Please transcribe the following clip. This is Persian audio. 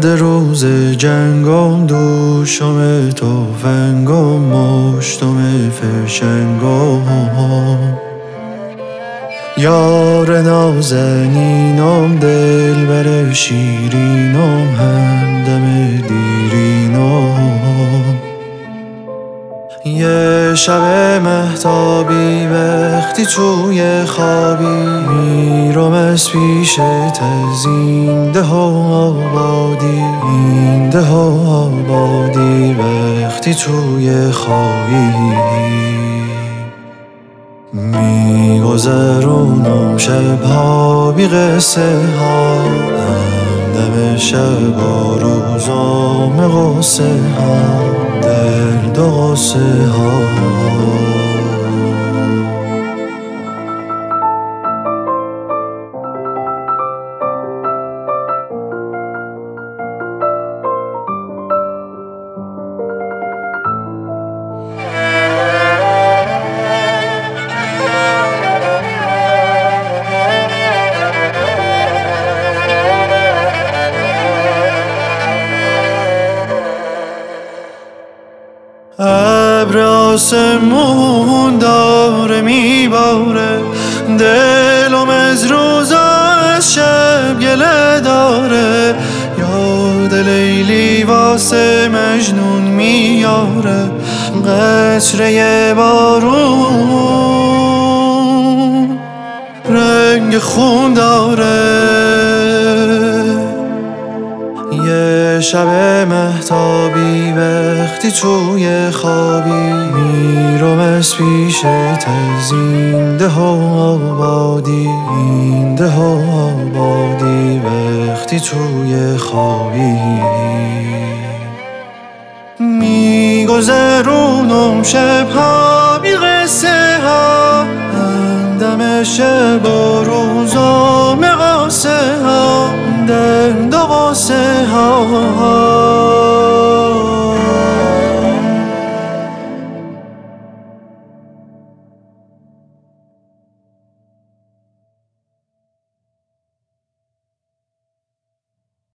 گرد روز جنگم دوشم تفنگم مشتم فشنگم یار نازنینم دلبر شیرینم همدم دیرینم یه شب مهتابی وقتی توی خوابی میرم از پیشت از این ده آبادی این ده آبادی وقتی توی خوابی میگذرونم شبها بی قصه ها همدم شب و روزام قصه ها درد و قصه ها ابر آسمون داره میباره دلم از روزا از شب گله داره یاد لیلی واسه مجنون میاره قطره بارون رنگ خون داره یه شب مهتابی وقتی توی خوابی میرم از پیشت از این ده آبادی این ده آبادی وقتی توی خوابی میگذرونم شبها بی قصه ها همدم شب و روزام قصه ها درد و قصه ها